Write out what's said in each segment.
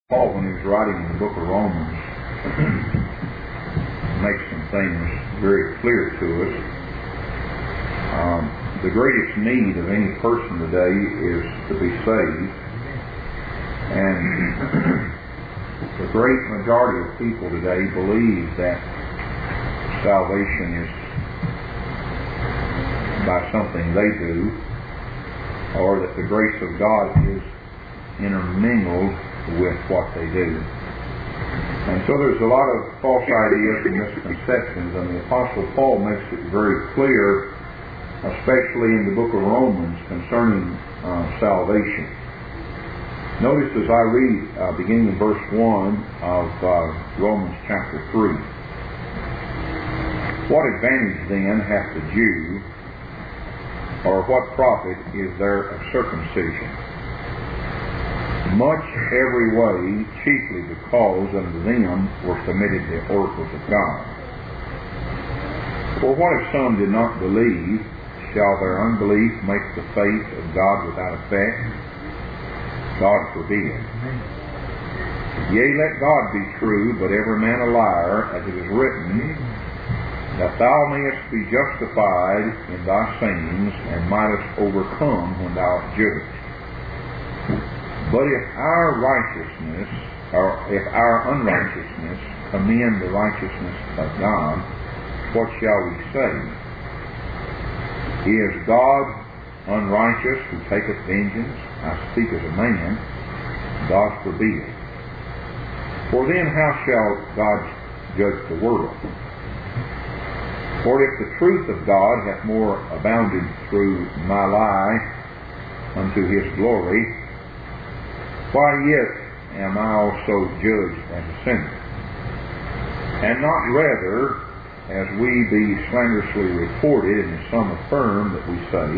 Paul, when he was writing in the book of Romans, makes some things very clear to us. The greatest need of any person today is to be saved. And the great majority of people today believe that salvation is by something they do, or that the grace of God is intermingled with what they do. And so there's a lot of false ideas and misconceptions, and the Apostle Paul makes it very clear, especially in the book of Romans, concerning salvation. Notice as I read, beginning in verse 1 of Romans chapter 3. What advantage then hath the Jew, or what profit is there of circumcision? Much every way, chiefly because unto them were committed the oracles of God. For what if some did not believe? Shall their unbelief make the faith of God without effect? God forbid. Yea, let God be true, but every man a liar, as it is written, that thou mayest be justified in thy sayings, and mightest overcome when thou art judged. But if our righteousness, or if our unrighteousness commend the righteousness of God, what shall we say? Is God unrighteous who taketh vengeance? I speak as a man. God forbid. For then how shall God judge the world? For if the truth of God hath more abounded through my life unto his glory, why yet am I also judged as a sinner? And not rather, as we be slanderously reported, and as some affirm that we say,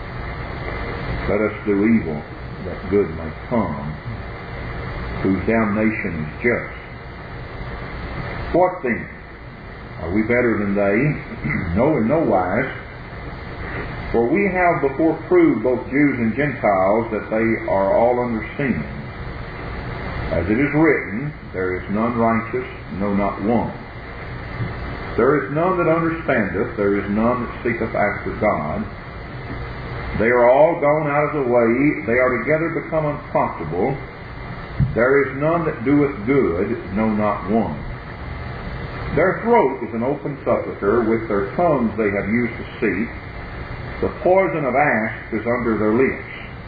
let us do evil, that good may come, whose damnation is just. What then? Are we better than they? No, in no wise. For we have before proved, both Jews and Gentiles, that they are all under sin. As it is written, there is none righteous, no, not one. There is none that understandeth, there is none that seeketh after God. They are all gone out of the way, they are together become unprofitable. There is none that doeth good, no, not one. Their throat is an open sepulchre, with their tongues they have used deceit. The poison of asps is under their lips,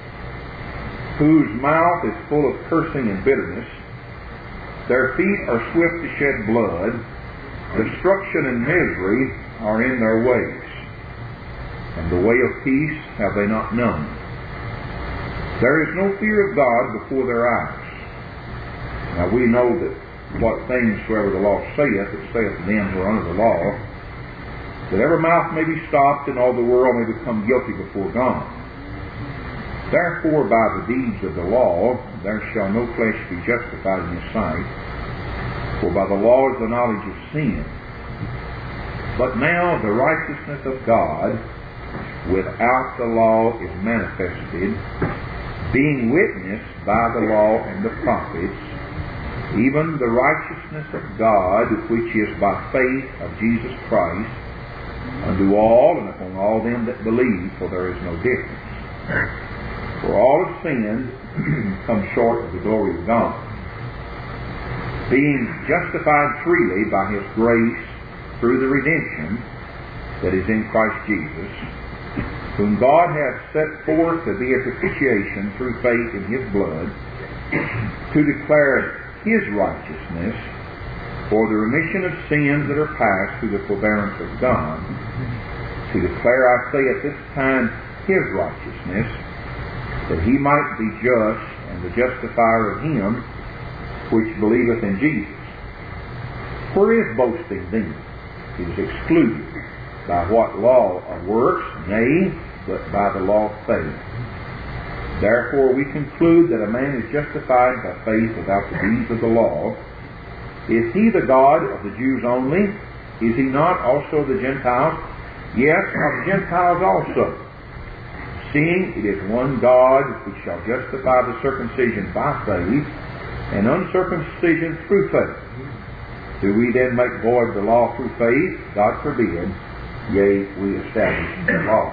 whose mouth is full of cursing and bitterness. Their feet are swift to shed blood. Destruction and misery are in their ways, and the way of peace have they not known. There is no fear of God before their eyes. Now we know that what things soever the law saith, it saith to them who are under the law, that every mouth may be stopped, and all the world may become guilty before God. Therefore, by the deeds of the law, there shall no flesh be justified in his sight, for by the law is the knowledge of sin. But now the righteousness of God without the law is manifested, being witnessed by the law and the prophets, even the righteousness of God, which is by faith of Jesus Christ, unto all and upon all them that believe, for there is no difference. For all have sinned, come short of the glory of God, being justified freely by his grace through the redemption that is in Christ Jesus, whom God hath set forth to be a propitiation through faith in his blood, to declare his righteousness for the remission of sins that are past through the forbearance of God, to declare, I say at this time, his righteousness, that he might be just and the justifier of him which believeth in Jesus. Where is boasting then? It is excluded. By what law of works? Nay, but by the law of faith. Therefore we conclude that a man is justified by faith without the deeds of the law. Is he the God of the Jews only? Is he not also the Gentiles? Yes, of the Gentiles also. Seeing it is one God which shall justify the circumcision by faith and uncircumcision through faith. Do we then make void the law through faith? God forbid. Yea, we establish the law.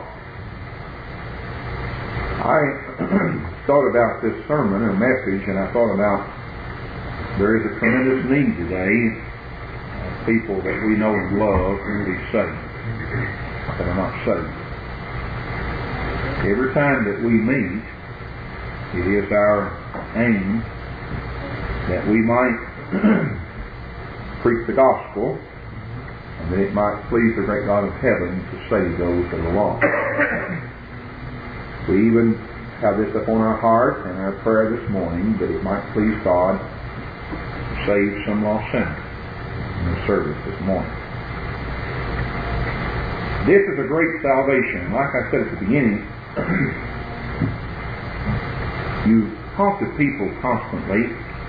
I thought about this sermon or message, and I thought about there is a tremendous need today of people that we know and love who will be saved, that are not saved. Every time that we meet, it is our aim that we might preach the gospel, and that it might please the great God of heaven to save those that are lost. We even have this upon our heart and our prayer this morning, that it might please God to save some lost sinner in the service this morning. This is a great salvation. Like I said at the beginning, you talk to people constantly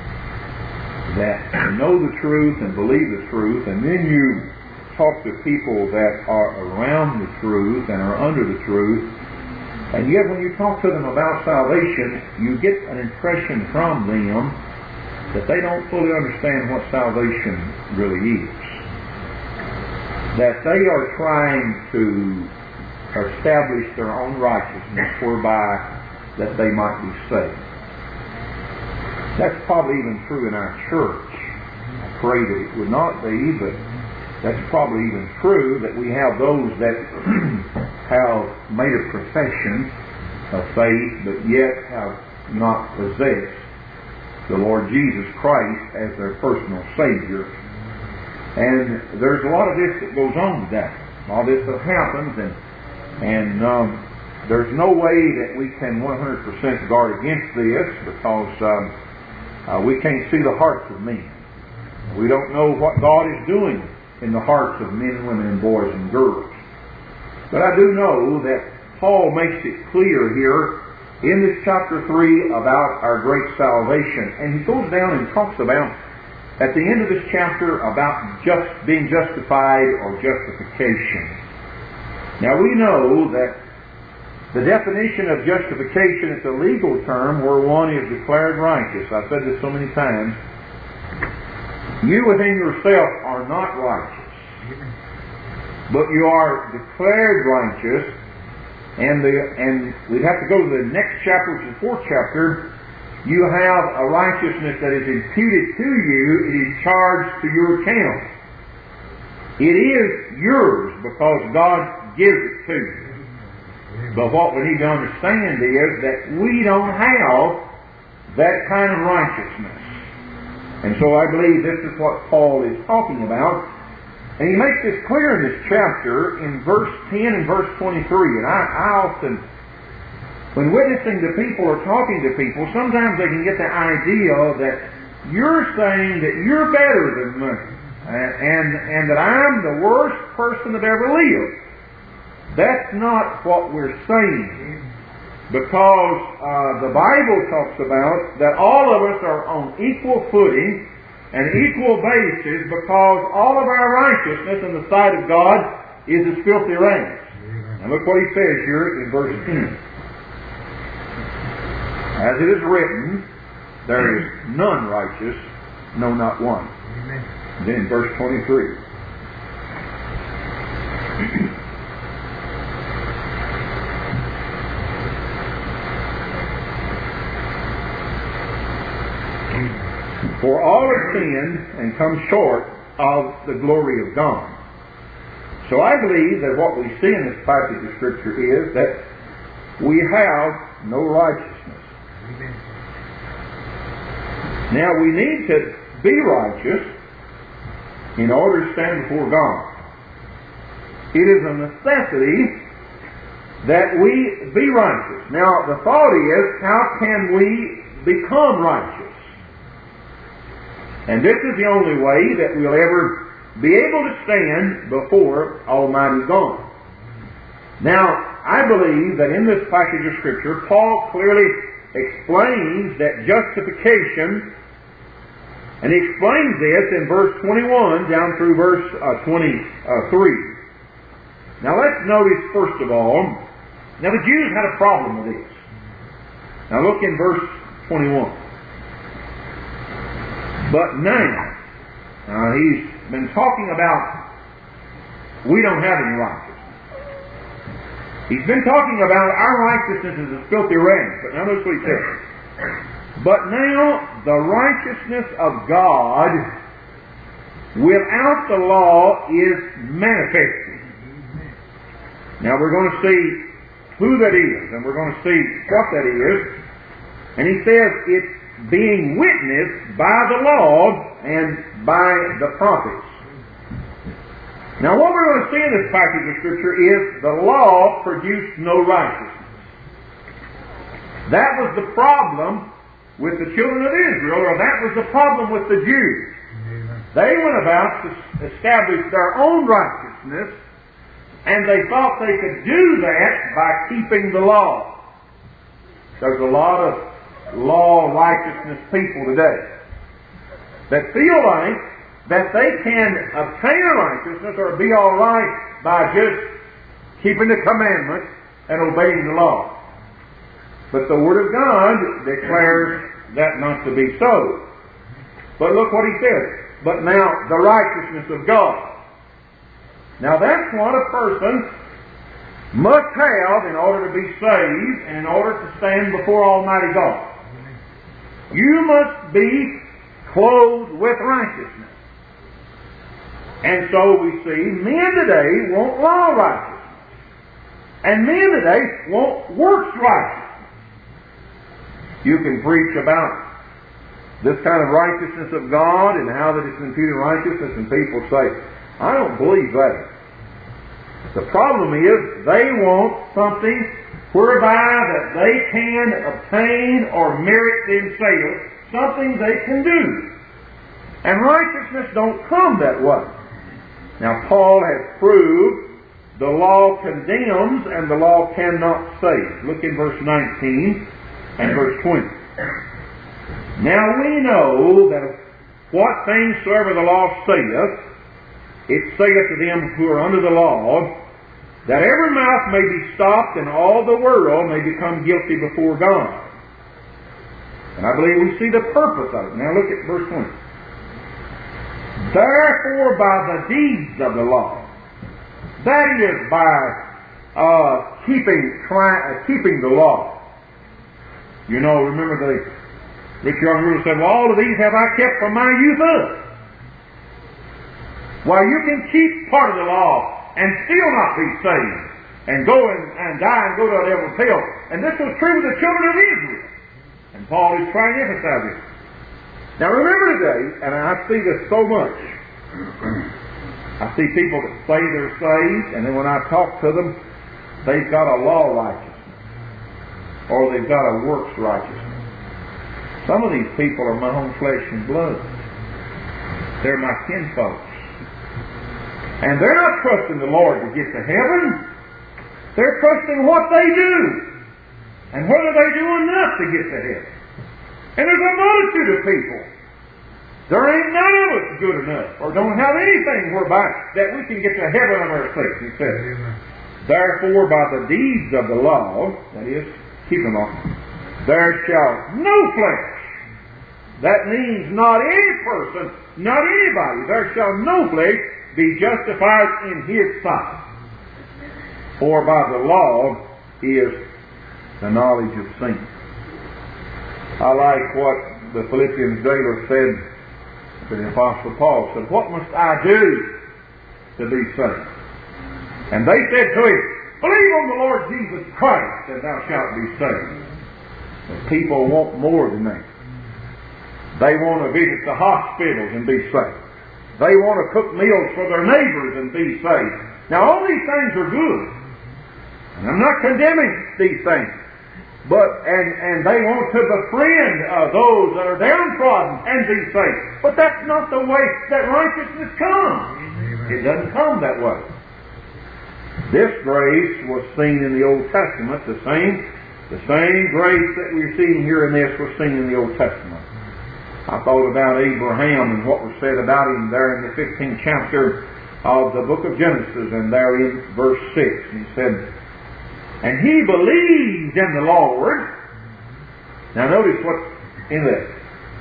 that know the truth and believe the truth, and then you talk to people that are around the truth and are under the truth, and yet when you talk to them about salvation, you get an impression from them that they don't fully understand what salvation really is. That they are trying to establish their own righteousness whereby that they might be saved. That's probably even true in our church. I pray that it would not be, but that's probably even true, that we have those that have made a profession of faith, but yet have not possessed the Lord Jesus Christ as their personal Savior. And there's a lot of this that goes on today. All this that happens, and there's no way that we can 100% guard against this, because we can't see the hearts of men. We don't know what God is doing in the hearts of men, women, and boys and girls. But I do know that Paul makes it clear here in this chapter 3 about our great salvation. And he goes down and talks about, at the end of this chapter, about being justified or justification. Now we know that the definition of justification is a legal term where one is declared righteous. I've said this so many times. You within yourself are not righteous, but you are declared righteous, and we'd have to go to the next chapter, which is the 4th chapter. You have a righteousness that is imputed to you. It is charged to your account. It is yours because God gives it to you. But what we need to understand is that we don't have that kind of righteousness. And so I believe this is what Paul is talking about. And he makes this clear in this chapter in verse 10 and verse 23. And I often, when witnessing to people or talking to people, sometimes they can get the idea that you're saying that you're better than me, and that I'm the worst person that ever lived. That's not what we're saying, because the Bible talks about that all of us are on equal footing and equal basis, because all of our righteousness in the sight of God is as filthy rags. And look what he says here in verse 10. As it is written, there is none righteous, no, not one. And then in verse 23. For all have sinned and come short of the glory of God. So I believe that what we see in this passage of Scripture is that we have no righteousness. Amen. Now we need to be righteous in order to stand before God. It is a necessity that we be righteous. Now the thought is, how can we become righteous? And this is the only way that we'll ever be able to stand before Almighty God. Now, I believe that in this passage of Scripture, Paul clearly explains that justification, and he explains this in verse 21 down through verse 23. Now let's notice first of all, now the Jews had a problem with this. Now look in verse 21. But now, he's been talking about we don't have any righteousness. He's been talking about our righteousness is as filthy rags. But now notice what he says. But now the righteousness of God without the law is manifested. Now we're going to see who that is, and we're going to see what that is. And he says it's being witnessed by the law and by the prophets. Now what we're going to see in this passage of Scripture is the law produced no righteousness. That was the problem with the children of Israel, or that was the problem with the Jews. They went about to establish their own righteousness, and they thought they could do that by keeping the law. There's a lot of law righteousness people today that feel like that they can obtain a righteousness or be all right by just keeping the commandments and obeying the law. But the Word of God declares that not to be so. But look what he says. But now the righteousness of God. Now that's what a person must have in order to be saved and in order to stand before Almighty God. You must be clothed with righteousness. And so we see men today want law righteousness. And men today want works righteousness. You can preach about this kind of righteousness of God and how that it's imputed righteousness, and people say, I don't believe that. The problem is they want something whereby that they can obtain or merit themselves something they can do. And righteousness don't come that way. Now Paul has proved the law condemns and the law cannot save. Look in verse 19 and verse 20. Now we know that what things soever the law saith, it saith to them who are under the law, that every mouth may be stopped and all the world may become guilty before God. And I believe we see the purpose of it. Now look at verse 20. Therefore by the deeds of the law, that is by keeping the law. You know, remember the rich young ruler said, well, all of these have I kept from my youth up. Well, you can keep part of the law and still not be saved, and go and die and go to a devil's hell. And this was true with the children of Israel. And Paul is trying to emphasize this. Now remember today, and I see this so much, I see people that say they're saved, and then when I talk to them, they've got a law righteousness, or they've got a works righteousness. Some of these people are my own flesh and blood. They're my kinfolks. And they're not trusting the Lord to get to heaven. They're trusting what they do, and whether they do enough to get to heaven. And there's a multitude of people. There ain't none of us good enough, or don't have anything whereby that we can get to heaven on our faith. He says, therefore by the deeds of the law, that is, keep them off, there shall no flesh. That means not any person, not anybody, there shall no flesh be justified in his sight. For by the law is the knowledge of sin. I like what the Philippians jailer said to the Apostle Paul. Said, what must I do to be saved? And they said to him, believe on the Lord Jesus Christ and thou shalt be saved. But people want more than that. They want to visit the hospitals and be saved. They want to cook meals for their neighbors and be saved. Now all these things are good. And I'm not condemning these things. But and they want to befriend those that are downtrodden and be saved. But that's not the way that righteousness comes. It doesn't come that way. This grace was seen in the Old Testament. The same grace that we're seeing here in this was seen in the Old Testament. I thought about Abraham and what was said about him there in the 15th chapter of the book of Genesis, and there in verse 6. And he said, and he believed in the Lord. Now notice what's in this.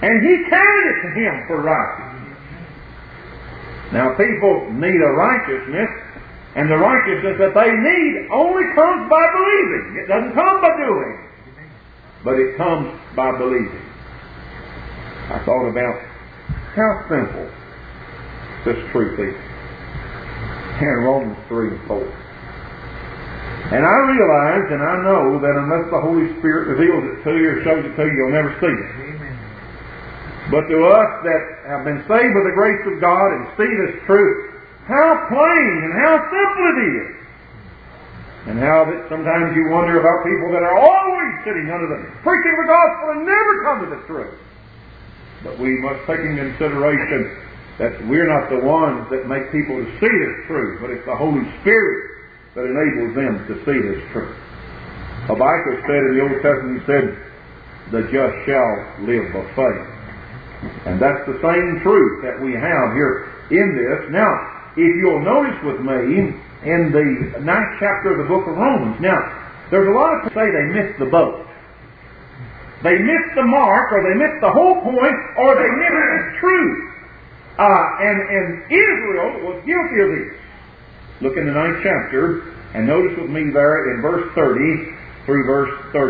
And He counted it to him for righteousness. Now people need a righteousness, and the righteousness that they need only comes by believing. It doesn't come by doing, but it comes by believing. I thought about how simple this truth is. In Romans 3 and 4. And I realize and I know that unless the Holy Spirit reveals it to you or shows it to you, you'll never see it. Amen. But to us that have been saved by the grace of God and see this truth, how plain and how simple it is. And how that sometimes you wonder about people that are always sitting under the preaching of the gospel and never come to the truth. But we must take in consideration that we're not the ones that make people to see this truth, but it's the Holy Spirit that enables them to see this truth. Habakkuk said in the Old Testament, he said, the just shall live by faith. And that's the same truth that we have here in this. Now, if you'll notice with me, in the 9th chapter of the book of Romans, now, there's a lot of people say they missed the boat. They missed the mark, or they missed the whole point, or they missed the truth. And Israel was guilty of this. Look in the 9th chapter, and notice with me there in verse 30 through verse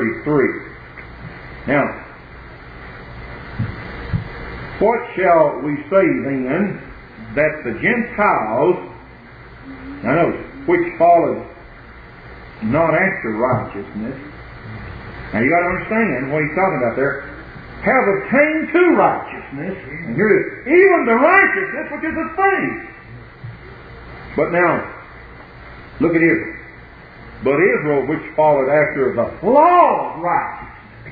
33. Now, what shall we say then, that the Gentiles, now notice, which followed not after righteousness. Now you got to understand what he's talking about there. Have obtained to righteousness, and here it is, even the righteousness which is of faith. But now, look at Israel. But Israel, which followed after the law of righteousness,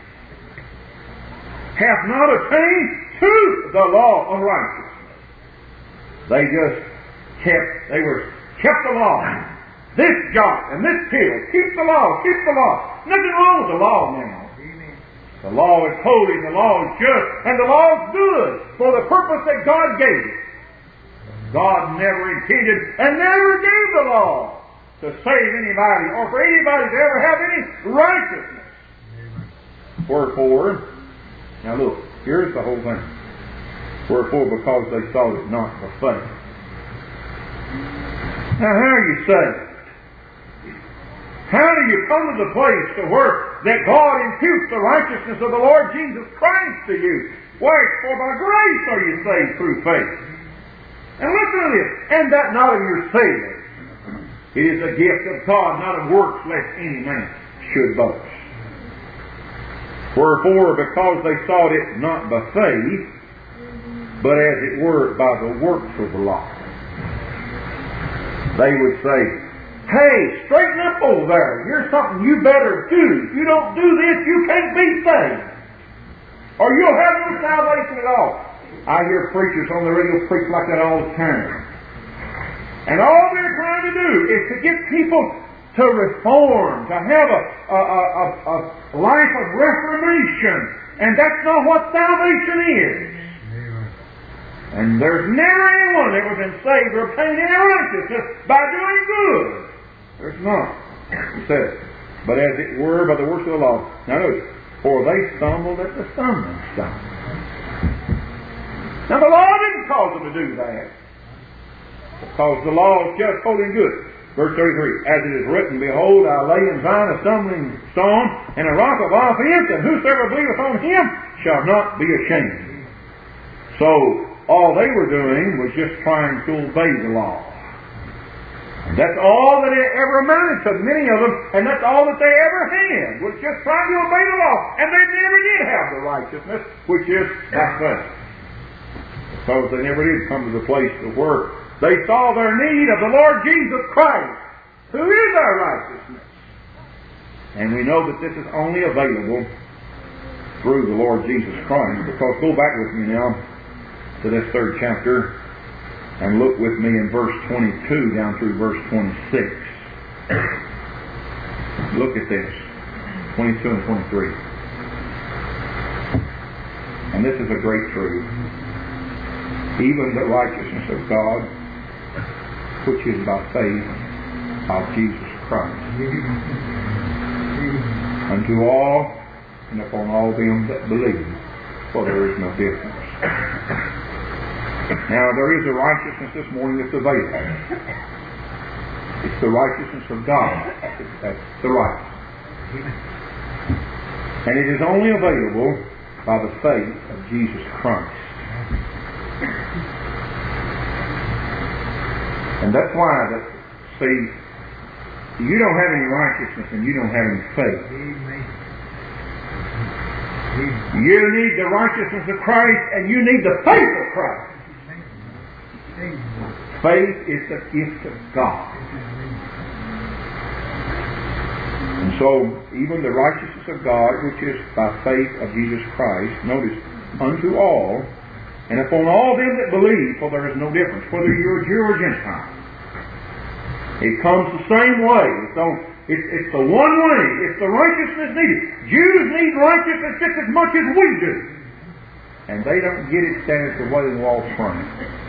hath not attained to the law of righteousness. They just kept the law. This jot and this tittle. Keep the law, keep the law. Nothing wrong with the law now. The law is holy, the law is just, and the law is good for the purpose that God gave it. God never intended and never gave the law to save anybody or for anybody to ever have any righteousness. Wherefore, now look, here's the whole thing. Wherefore, because they sought it not for faith. Now, how are you saved? How do you come to the place to where that God imputes the righteousness of the Lord Jesus Christ to you? Why, for by grace are you saved through faith. And listen to this, and that not of yourselves. It is a gift of God, not of works, lest any man should boast. Wherefore, because they sought it not by faith, but as it were by the works of the law, they would say, hey, straighten up over there. Here's something you better do. If you don't do this, you can't be saved. Or you'll have no salvation at all. I hear preachers on the radio preach like that all the time. And all they're trying to do is to get people to reform, to have a life of reformation. And that's not what salvation is. And there's never anyone that ever been saved or obtained any righteousness by doing good. There's not. He says, but as it were by the works of the law. Now notice, for they stumbled at the stumbling stone. Now the law didn't cause them to do that. Because the law is just, holy, and good. Verse 33, as it is written, behold, I lay in Zion a stumbling stone and a rock of offense, and whosoever believeth on him shall not be ashamed. So, all they were doing was just trying to obey the law. That's all that it ever amounted to, many of them, and that's all that they ever had, was just trying to obey the law. And they never did have the righteousness, which is by faith. Because they never did come to the place where they saw their need of the Lord Jesus Christ, who is our righteousness. And we know that this is only available through the Lord Jesus Christ. Because, go back with me now to this 3rd chapter and look with me in verse 22 down through verse 26. Look at this, 22 and 23. And this is a great truth. Even the righteousness of God, which is by faith of Jesus Christ, unto all and upon all them that believe. for there is no difference. Now, there is a righteousness this morning that's available. It's the righteousness of God. That's the righteousness. And it is only available by the faith of Jesus Christ. And that's why, see, you don't have any righteousness and you don't have any faith. You need the righteousness of Christ and you need the faith of Christ. Faith is the gift of God. And so, even the righteousness of God, which is by faith of Jesus Christ, notice, unto all, and upon all them that believe, for there is no difference, whether you're a Jew or Gentile. It comes the same way. It's the one way. It's the righteousness needed. Jews need righteousness just as much as we do. And they don't get it standing at the Wailing Wall front.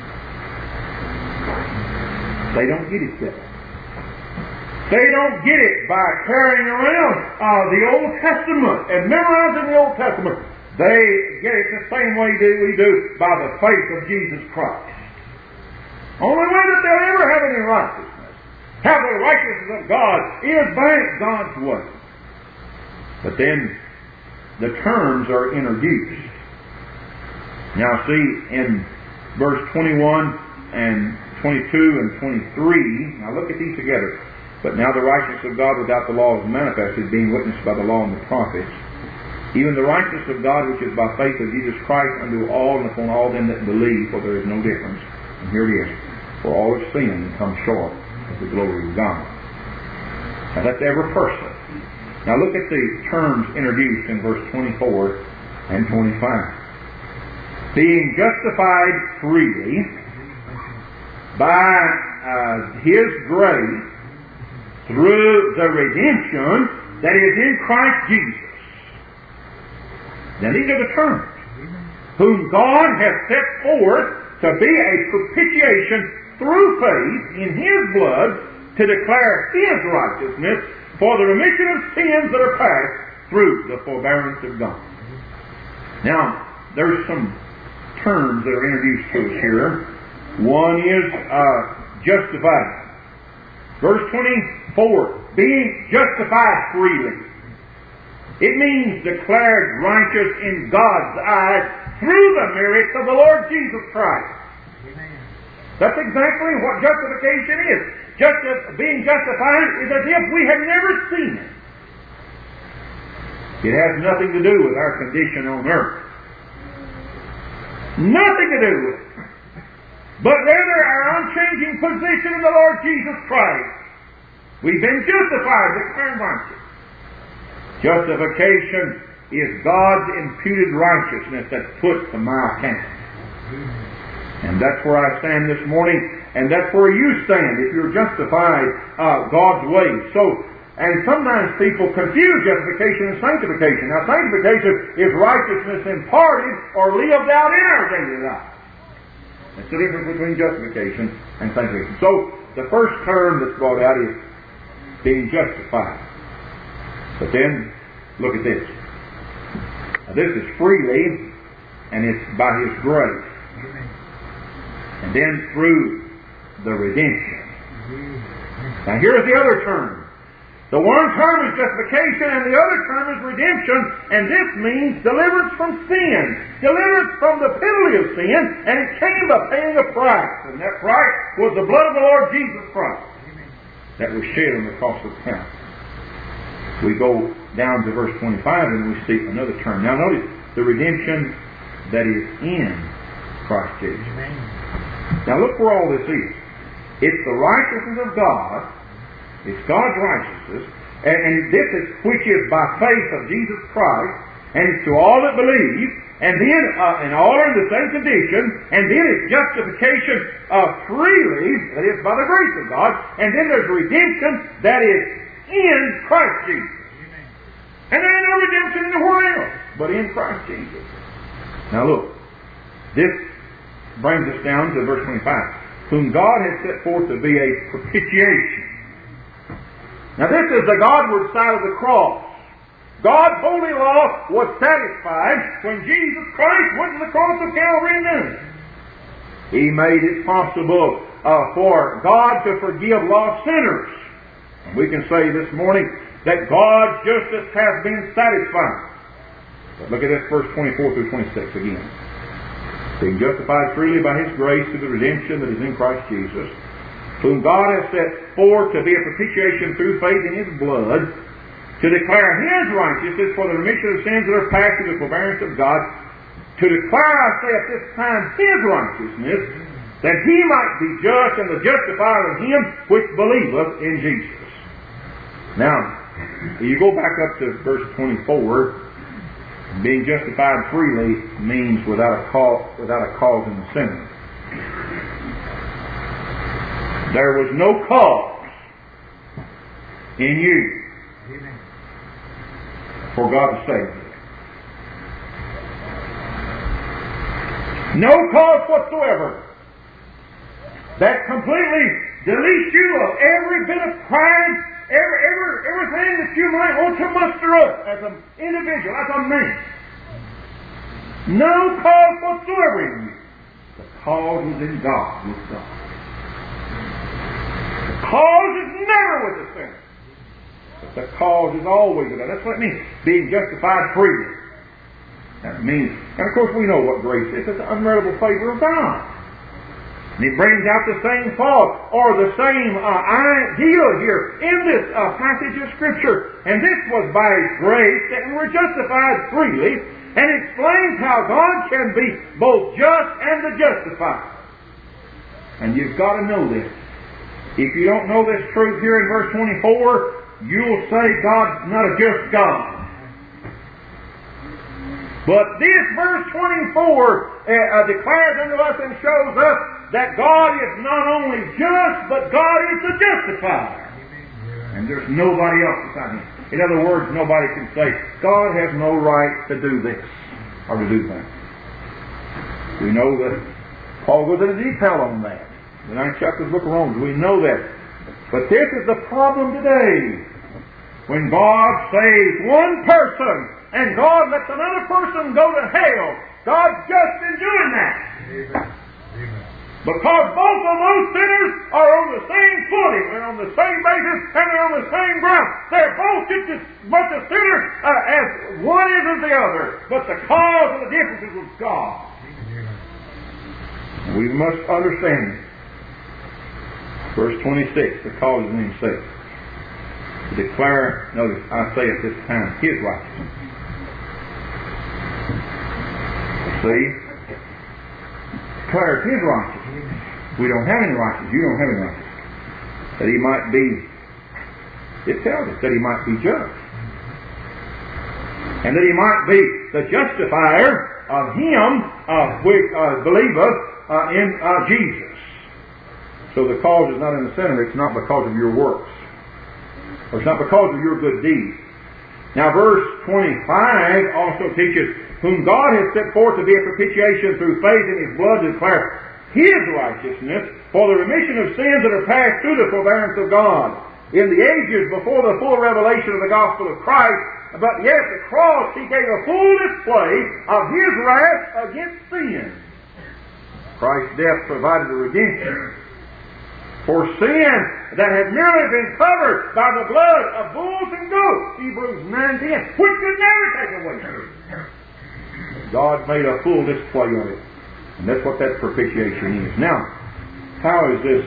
They don't get it that way. They don't get it by carrying around the Old Testament and memorizing the Old Testament. They get it the same way we do by the faith of Jesus Christ. Only way that they'll ever have any righteousness, have the righteousness of God, is by God's way. But then the terms are introduced. Now see, in verse 21 and 22 and 23, now look at these together. But now the righteousness of God without the law is manifested, being witnessed by the law and the prophets, even the righteousness of God which is by faith of Jesus Christ unto all and upon all them that believe, for there is no difference. And here it is. For all have sinned and come short of the glory of God. Now that's every person. Now look at the terms introduced in verse 24 and 25. Being justified freely by His grace through the redemption that is in Christ Jesus. Now these are the terms. Whom God has set forth to be a propitiation through faith in His blood to declare His righteousness for the remission of sins that are past through the forbearance of God. Now, there's some terms that are introduced to us here. One is justified. Verse 24, being justified freely. It means declared righteous in God's eyes through the merits of the Lord Jesus Christ. Amen. That's exactly what justification is. Being justified is as if we had never seen it. It has nothing to do with our condition on earth. Nothing to do with it. But rather our unchanging position in the Lord Jesus Christ. We've been justified, declared righteous. Justification is God's imputed righteousness that's put to my account. And that's where I stand this morning, and that's where you stand if you're justified God's way. And sometimes people confuse justification and sanctification. Now, sanctification is righteousness imparted or lived out in our daily life. That's the difference between justification and sanctification. So, the first term that's brought out is being justified. But then, look at this. Now, this is freely, and it's by His grace. And then through the redemption. Now, here's the other term. The one term is justification, and the other term is redemption, and this means deliverance from sin, deliverance from the penalty of sin, and it came by paying a price, and that price was the blood of the Lord Jesus Christ that was shed on the cross of Calvary. We go down to verse 25 and we see another term. Now notice the redemption that is in Christ Jesus. Now look where all this is. It's the righteousness of God. It's God's righteousness, and this is which is by faith of Jesus Christ, and it's to all that believe, and then and all are in the same condition, and then it's justification freely, that is by the grace of God, and then there's redemption that is in Christ Jesus. And there ain't no redemption anywhere else but in Christ Jesus. Now look, this brings us down to verse 25. Whom God has set forth to be a propitiation. Now this is the Godward side of the cross. God's holy law was satisfied when Jesus Christ went to the cross of Calvary and done it. He made it possible for God to forgive lost sinners. And we can say this morning that God's justice has been satisfied. But look at this verse 24 through 26 again. Being justified freely by His grace through the redemption that is in Christ Jesus, whom God has set forth to be a propitiation through faith in His blood, to declare His righteousness for the remission of sins that are past through the forbearance of God, to declare, I say at this time, His righteousness, that He might be just and the justifier of him which believeth in Jesus. Now, you go back up to verse 24. Being justified freely means without a cause in the sinner. There was no cause in you for God to save you. No cause whatsoever that completely deletes you of every bit of pride, everything that you might want to muster up as an individual, as a man. No cause whatsoever in you. The cause was in God, with God. The cause is never with the sinner. But the cause is always with God. That's what it means, being justified freely. That means, and of course we know what grace is. It's the unmeritable favor of God. And it brings out the same thought or the same idea here in this passage of Scripture. And this was by His grace that we were justified freely, and explains how God can be both just and the justifier. And you've got to know this. If you don't know this truth here in verse 24, you'll say God's not a just God. But this verse 24 declares unto us and shows us that God is not only just, but God is the justifier. And there's nobody else beside Him. In other words, nobody can say, God has no right to do this or to do that. We know that Paul goes into detail on that. The 9th chapter of the book of Romans, we know that. But this is the problem today. When God saves one person and God lets another person go to hell, God's just in doing that. Amen. Because both of those sinners are on the same footing, they're on the same basis, and they're on the same ground. They're both just as much a sinner as one is as the other. But the cause of the difference is with God. We must understand this. Verse 26, the cause is in Himself. To declare, notice, I say at this time, His righteousness. See? Declare His righteousness. We don't have any righteousness. You don't have any righteousness. That He might be, it tells us that He might be just. And that He might be the justifier of him which believeth in Jesus. So the cause is not in the sinner. It's not because of your works. Or it's not because of your good deeds. Now verse 25 also teaches, whom God has set forth to be a propitiation through faith in His blood to declare His righteousness for the remission of sins that are passed through the forbearance of God in the ages before the full revelation of the gospel of Christ. But yet at the cross He gave a full display of His wrath against sin. Christ's death provided a redemption for sin that had merely been covered by the blood of bulls and goats, Hebrews 9:10, which could never take away sin. God made a full display of it. And that's what that propitiation is. Now, how is this?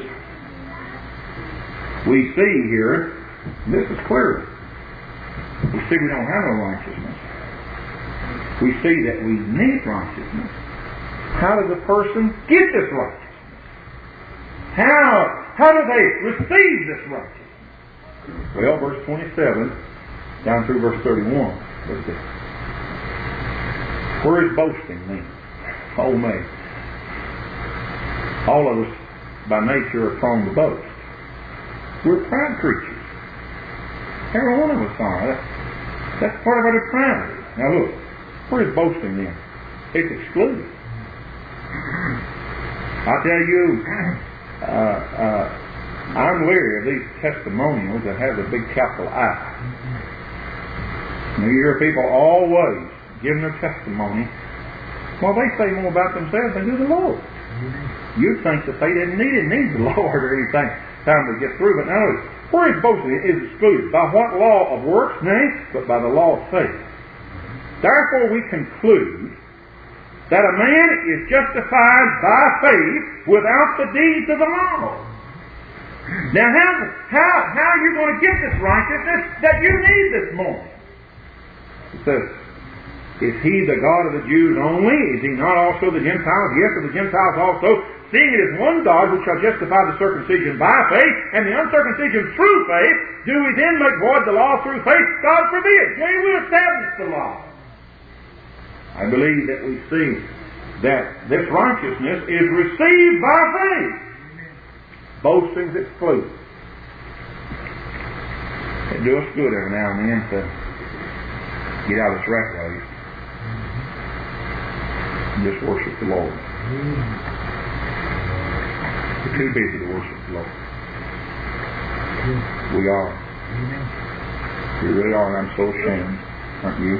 We see here, this is clear. We see we don't have no righteousness. We see that we need righteousness. How does a person get this righteousness? How do they receive this righteousness? Well, verse 27 down through verse 31. Look there. Where is boasting then? Oh, me. All of us, by nature, are prone to boast. We're proud creatures. Every one of us are. That's part of our depravity. Now look, where is boasting then? It's excluded. I tell you, I'm leery of these testimonials that have the big capital I. You hear people always giving their testimony. Well, they say more about themselves than do the Lord. You'd think that they didn't need the Lord or anything time to get through, but no. Where is boasting is excluded. By what law of works? Nay, but by the law of faith. Therefore we conclude that a man is justified by faith without the deeds of the law. Now how are you going to get this righteousness that you need this morning? It says, is he the God of the Jews only? Is he not also the Gentiles? Yes, of the Gentiles also. Seeing it is one God which shall justify the circumcision by faith, and the uncircumcision through faith, do we then make void the law through faith? God forbid. Yea, we establish the law. I believe that we see that this righteousness is received by faith. Boasting's excluded. It do us good every now and then to get out of this rat race and just worship the Lord. We're too busy to worship the Lord. We are. We really are, and I'm so ashamed. Aren't you?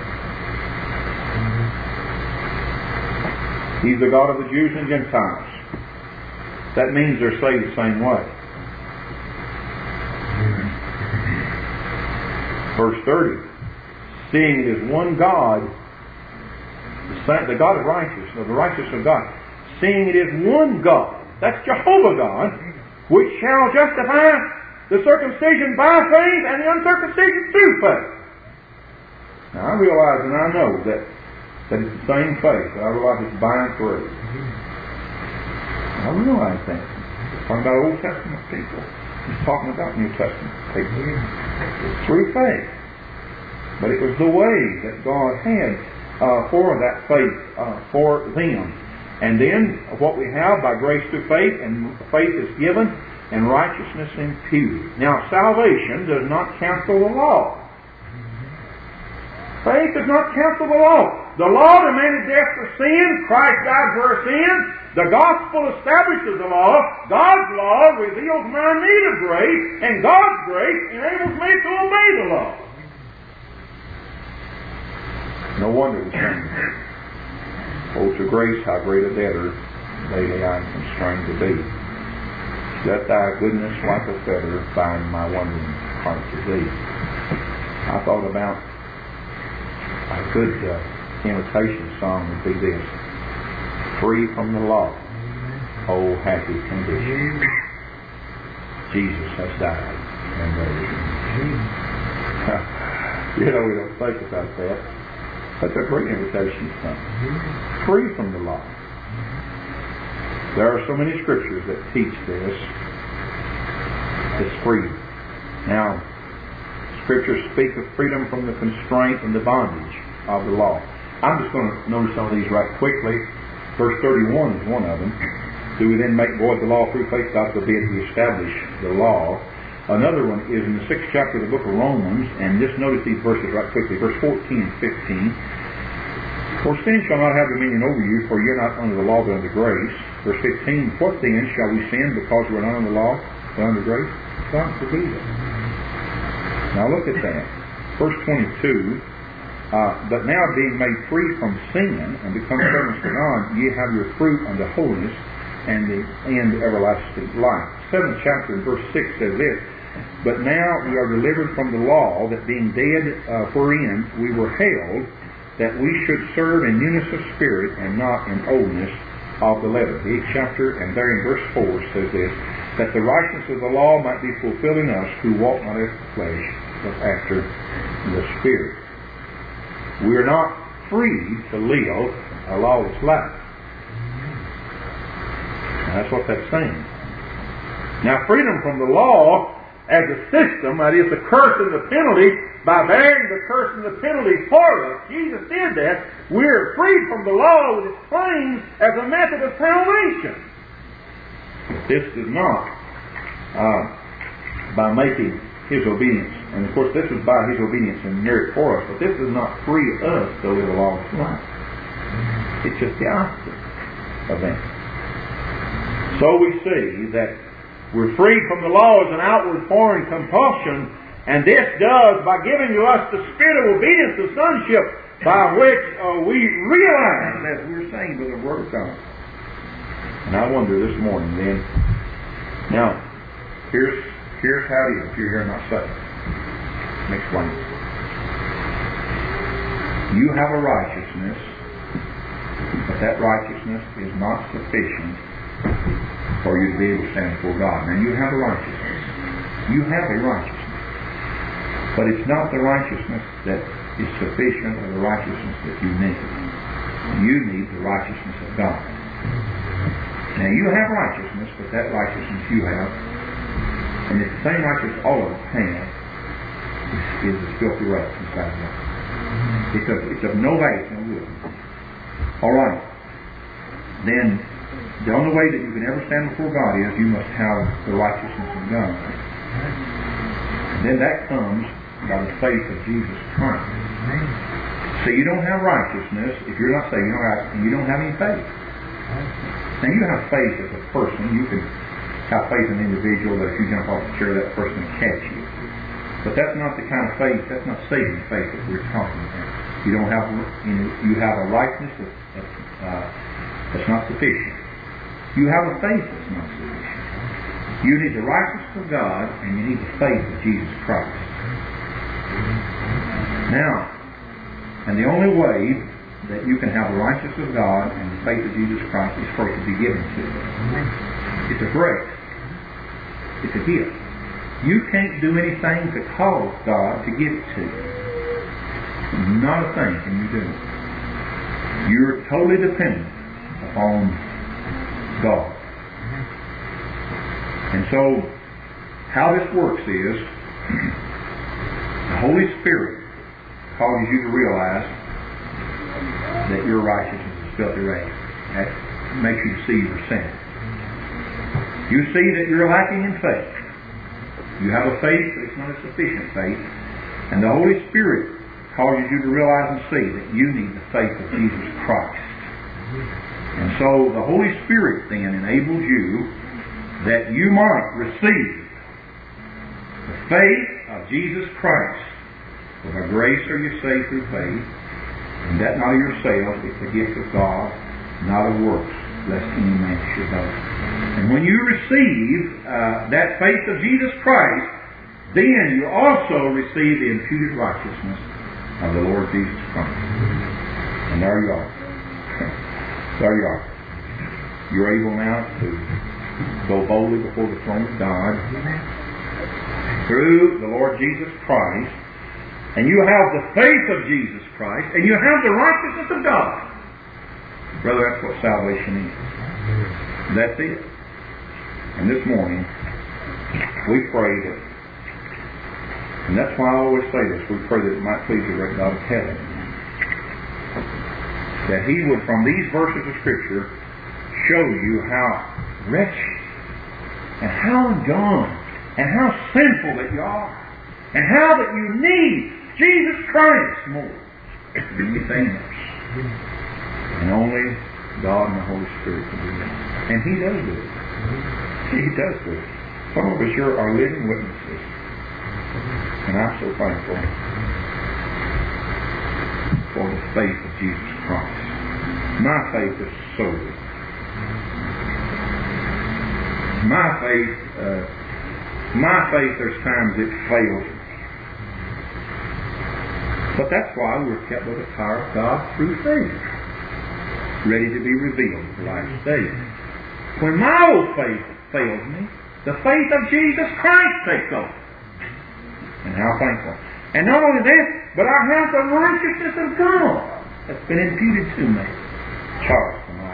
He's the God of the Jews and Gentiles. That means they're saved the same way. Verse 30. Seeing it is one God, the God of righteousness, or the righteousness of God. Seeing it is one God, that's Jehovah God, which shall justify the circumcision by faith and the uncircumcision through faith. Now I realize and I know that it's the same faith, but I realize it's by and through. I realize that. He's talking about Old Testament people. He's talking about New Testament people. It's through faith. But it was the way that God had for that faith for them. And then what we have by grace through faith, and faith is given, and righteousness imputed. Now salvation does not cancel the law. Faith does not cancel the law. The law demanded death for sin. Christ died for our sins. The gospel establishes the law. God's law reveals my need of grace, and God's grace enables me to obey the law. No wonder we sing, "Oh, to grace how great a debtor daily I am constrained to be. Let thy goodness like a fetter bind my wondering heart to thee." I thought about a good invitation song would be this: "Free from the law, oh happy condition. Jesus has died, and there is." You know, we don't think about that. That's a great invitation song. Free from the law. There are so many scriptures that teach this. It's freedom. Now, scriptures speak of freedom from the constraint and the bondage of the law. I'm just going to notice some of these right quickly. Verse 31 is one of them. Do we then make void the law through faith? God forbid we establish the law. Another one is in the 6th chapter of the book of Romans, and just notice these verses right quickly. Verse 14 and 15. For sin shall not have dominion over you, for you're not under the law but under grace. Verse 15. What then shall we sin because we're not under the law but under grace? God forbid it. Now look at that. Verse 22. But now being made free from sin and become servants to God, ye have your fruit unto holiness and the end everlasting life. 7th chapter and verse 6 says this: But now we are delivered from the law, that being dead wherein we were held, that we should serve in newness of spirit and not in oldness of the letter. The 8th chapter and there in verse 4 says this: That the righteousness of the law might be fulfilled in us who walk not after the flesh, but after the Spirit. We are not free to live a lawless life. And that's what that's saying. Now, freedom from the law as a system, that is the curse and the penalty, by bearing the curse and the penalty for us, Jesus did that. We're freed from the law with its claims as a method of salvation. This is not by making His obedience. And of course, this is by His obedience and merit for us. But this does not free us to live a lawless life. It's just the opposite of that. So we see that we're freed from the law as an outward foreign compulsion, And this does by giving to us the spirit of obedience to sonship, by which we realize that we're saved by the Word of God. And I wonder this morning then, now, here's how it is if you're here not saved. Let me explain. You have a righteousness, but that righteousness is not sufficient for you to be able to stand before God. Now, you have a righteousness. You have a righteousness. But it's not the righteousness that is sufficient or the righteousness that you need. You need the righteousness of God. Now, you have righteousness, but that righteousness you have, and it's the same righteousness all of us have, is the filthy rags inside of us. It's of no value, it's no good. All right. Then, the only way that you can ever stand before God is you must have the righteousness of God. And then that comes by the faith of Jesus Christ. So you don't have righteousness if you're not saved, and you don't have any faith. Now you have faith as a person. You can have faith in an individual that if you jump off the chair, that person will catch you. But that's not the kind of faith, that's not saving faith that we're talking about. You don't have, you have a righteousness that's not sufficient. You have a faith that's not sufficient. You need the righteousness of God, and you need the faith of Jesus Christ. Now, and the only way that you can have the righteousness of God and the faith of Jesus Christ is for it to be given to you. It's a grace. It's a gift. You can't do anything to cause God to give it to you. Not a thing can you do. You're totally dependent upon God. And so, how this works is, the Holy Spirit causes you to realize that your righteousness is filthy rags. That makes you see your sin. You see that you're lacking in faith. You have a faith, but it's not a sufficient faith. And the Holy Spirit causes you to realize and see that you need the faith of Jesus Christ. And so the Holy Spirit then enables you that you might receive the faith of Jesus Christ. For by grace are you saved through faith, and that not of yourselves, it's the gift of God, not of works, lest any man should boast. And when you receive that faith of Jesus Christ, then you also receive the imputed righteousness of the Lord Jesus Christ. And there you are. There you are. You're able now to go boldly before the throne of God through the Lord Jesus Christ, and you have the faith of Jesus Christ, and you have the righteousness of God. Brother, that's what salvation is. That's it. And this morning, we pray that, and that's why I always say this, we pray that it might please the great God of heaven, that He would, from these verses of Scripture, show you how wretched and how undone and how sinful that you are, and how that you need Jesus Christ more than anything else. And only God and the Holy Spirit can do that. And He does do it. He does do it. Some of us here are living witnesses. And I'm so thankful for the faith of Jesus Christ. My faith is solely. My faith, there's times it fails me. But that's why we're kept by the power of God through faith, ready to be revealed at the last day. When my old faith fails me, the faith of Jesus Christ takes over. And how thankful. And not only that, but I have the righteousness of God that's been imputed to me. Charged for my